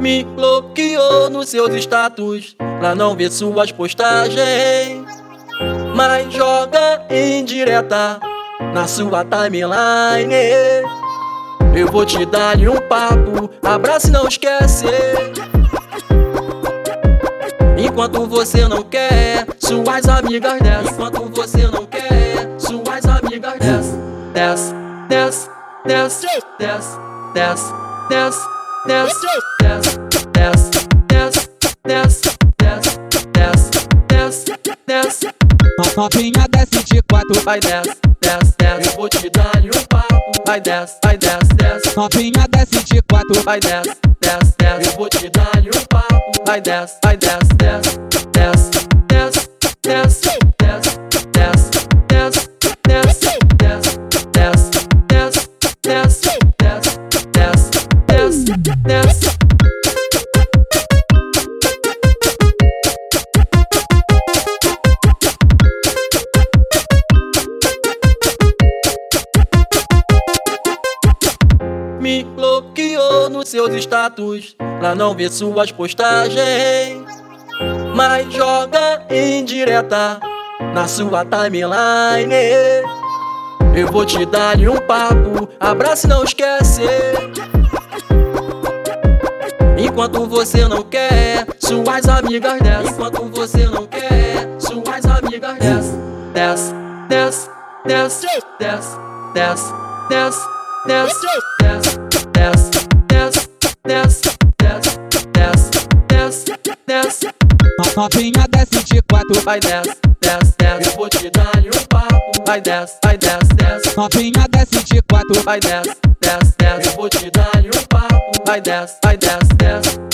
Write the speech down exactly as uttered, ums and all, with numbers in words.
Me bloqueou nos seus status pra não ver suas postagens, mas joga em direta na sua timeline. Eu vou te dar um papo, abraça e não esquece. Enquanto você não quer, suas amigas desce. Enquanto você não quer, suas amigas desce. Desce, desce, desce, desce, desce, desce, desce, desce, desce, desce, desce, desce, desce, desce, desce. Novinha desce de quatro, Vai desce, desce, desce. Eu vou te dar um papo. Vai desce, vai desce, desce. novinha desce de quatro, Vai desce, desce, desce. Eu vou te dar um papo. Vai desce, vai desce, desce, desce, desce, desce, desce, desce, desce, desce, desce, desce, desce, desce, desce, desce, desce, desce. Me bloqueou nos seus status pra não ver suas postagens, mas joga em direta na sua timeline. Eu vou te dar um papo, abraça e não esquece. Enquanto você não quer, suas amigas desce. Enquanto você não quer, suas amigas desce. Desce, desce, desce, desce, desce, desce, desce, desce, desce, desce, desce, desce, desce, desce, desce. novinha desce de quatro, Vai desce, desce, desce. Eu vou te dar um papo. Vai desce, vai desce, desce. novinha desce de quatro, Vai desce, desce, desce. Eu vou te dar um papo. Vai desce, vai desce, desce.